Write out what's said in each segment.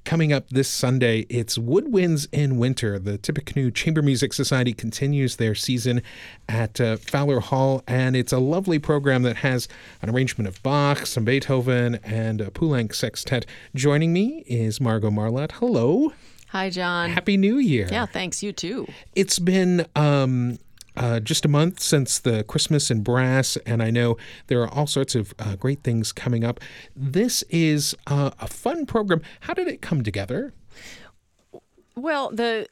coming up this Sunday, it's Woodwinds in Winter. The Tippecanoe Chamber Music Society continues their season at Fowler Hall, and it's a lovely program that has an arrangement of Bach, some Beethoven, and a Poulenc sextet. Joining me is Margot Marlette. Hello. Hi, John. Happy New Year. Yeah, thanks. You too. It's been just a month since the Christmas in Brass, and I know there are all sorts of great things coming up. This is a fun program. How did it come together? Well,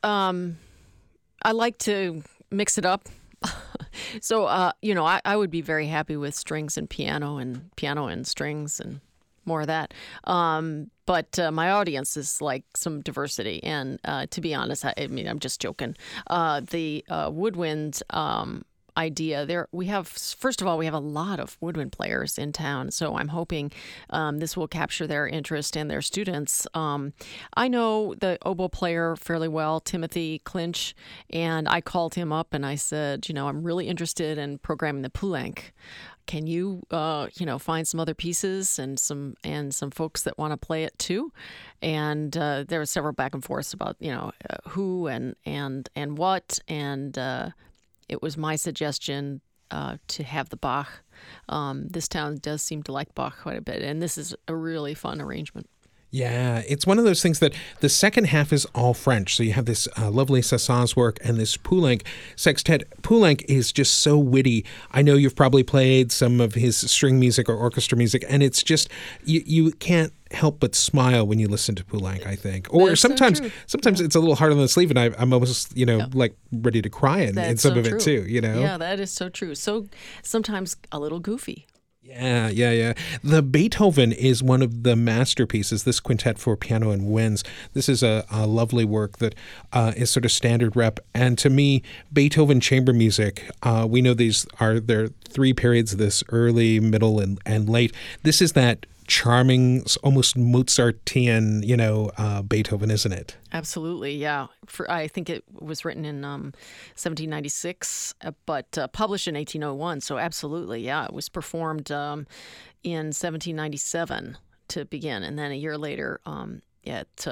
I like to mix it up. So, I would be very happy with strings and piano and strings and more of that. But my audience is like some diversity. And to be honest, I'm just joking. The woodwind idea, first of all, we have a lot of woodwind players in town. So I'm hoping this will capture their interest and their students. I know the oboe player fairly well, Timothy Clinch, and I called him up and I said, I'm really interested in programming the Poulenc. Can you, find some other pieces and some folks that want to play it too? And there were several back and forths about who and what, and it was my suggestion to have the Bach. This town does seem to like Bach quite a bit, and this is a really fun arrangement. Yeah, it's one of those things that the second half is all French. So you have this lovely Sassaz work and this Poulenc sextet. Poulenc is just so witty. I know you've probably played some of his string music or orchestra music, and it's just, you can't help but smile when you listen to Poulenc, I think. Or That's sometimes so it's a little hard on the sleeve, and I'm almost, like ready to cry in some of it too, Yeah, that is so true. So sometimes a little goofy. Yeah. The Beethoven is one of the masterpieces, this quintet for piano and winds. This is a lovely work that is sort of standard rep. And to me, Beethoven chamber music, we know there are three periods, this early, middle, and late. This is that charming, almost Mozartian, Beethoven, isn't it? Absolutely, yeah. I think it was written in 1796, but published in 1801. So absolutely, yeah. It was performed in 1797 to begin, and then a year later, it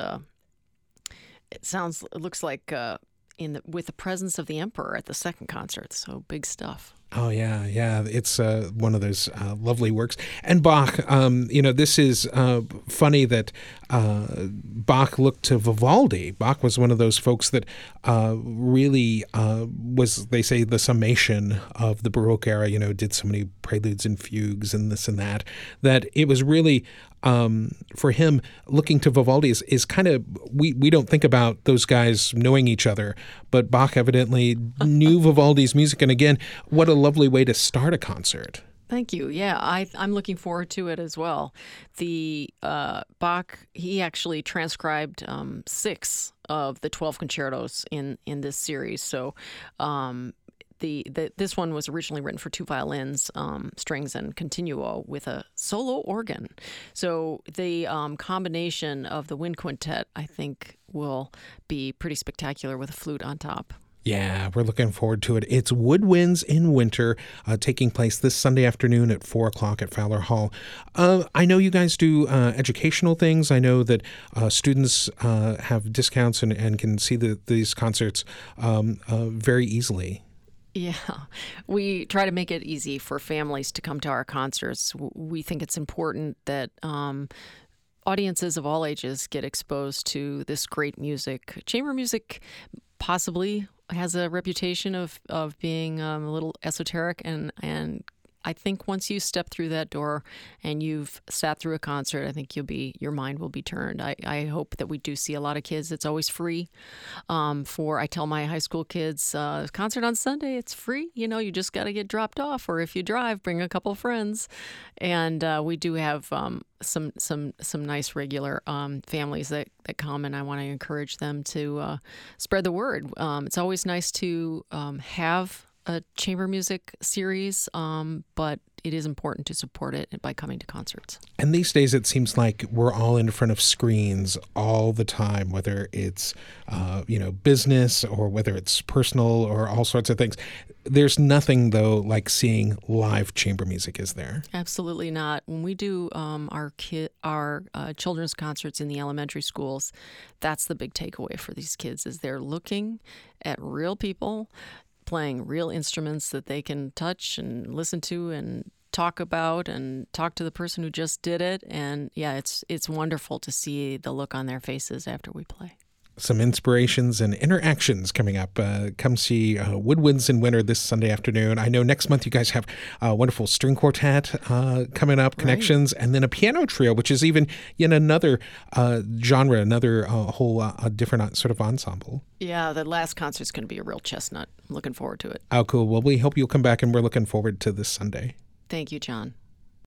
looks like with the presence of the emperor at the second concert. So big stuff. Oh, yeah. It's one of those lovely works. And Bach, this is funny that Bach looked to Vivaldi. Bach was one of those folks that really was, they say, the summation of the Baroque era, did so many preludes and fugues and this and that it was really, for him, looking to Vivaldi is kind of, we don't think about those guys knowing each other, but Bach evidently knew Vivaldi's music. And again, what a lovely way to start a concert. Thank you. Yeah, I'm looking forward to it as well. The Bach, he actually transcribed 6 of the 12 concertos in this series. So this one was originally written for 2 violins, strings, and continuo with a solo organ. So the combination of the wind quintet, I think, will be pretty spectacular with a flute on top. Yeah, we're looking forward to it. It's Woodwinds in Winter, taking place this Sunday afternoon at 4 o'clock at Fowler Hall. I know you guys do educational things. I know that students have discounts and can see these concerts very easily. Yeah, we try to make it easy for families to come to our concerts. We think it's important that audiences of all ages get exposed to this great music. Chamber music possibly has a reputation of being a little esoteric, and I think once you step through that door and you've sat through a concert, I think your mind will be turned. I hope that we do see a lot of kids. It's always free. I tell my high school kids, concert on Sunday, it's free. You just got to get dropped off, or if you drive, bring a couple friends. And we do have some nice regular families that come, and I want to encourage them to spread the word. It's always nice to have a chamber music series, but it is important to support it by coming to concerts. And these days, it seems like we're all in front of screens all the time, whether it's, business or whether it's personal or all sorts of things. There's nothing, though, like seeing live chamber music, is there? Absolutely not. When we do our children's concerts in the elementary schools, that's the big takeaway for these kids is they're looking at real people playing real instruments that they can touch and listen to and talk about and talk to the person who just did it. And yeah, it's wonderful to see the look on their faces after we play. Some inspirations and interactions coming up. Come see Woodwinds in Winter this Sunday afternoon. I know next month you guys have a wonderful string quartet coming up, Connections, right. And then a piano trio, which is even yet another genre, another whole different sort of ensemble. Yeah, the last concert's going to be a real chestnut. I'm looking forward to it. Oh, cool. Well, we hope you'll come back, and we're looking forward to this Sunday. Thank you, John.